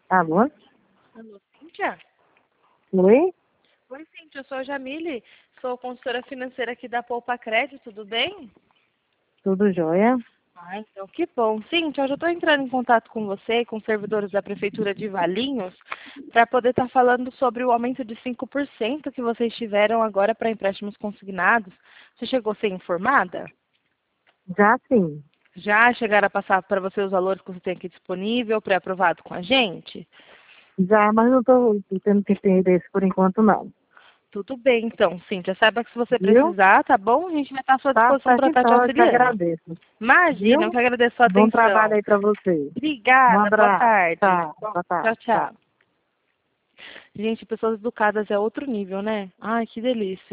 Alô? Alô, Cíntia? Oi? Oi, Cíntia, eu sou a Jamile, sou consultora financeira aqui da Poupa Crédito, tudo bem? Tudo jóia? Ah, então que bom. Cíntia, hoje eu estou entrando em contato com você e com os servidores da Prefeitura de Valinhos para poder estar falando sobre o aumento de 5% que vocês tiveram agora para empréstimos consignados. Você chegou a ser informada? Já sim. Já chegaram a passar para você os valores que você tem aqui disponível, pré-aprovado com a gente? Já, mas não estou tendo que ter esse por enquanto, não. Tudo bem, então, Cíntia. Saiba que se você Viu? precisar, tá bom? A gente vai estar à sua Tá disposição certo para estar te então, eu te auxiliando. agradeço. Imagina, eu Viu? que agradeço a sua Bom trabalho atenção. aí pra você. Um Obrigada, boa abraço. tarde. Tchau. Boa Tchau, tarde. Tchau. tchau. Gente, pessoas educadas é outro nível, né? Ai, que delícia.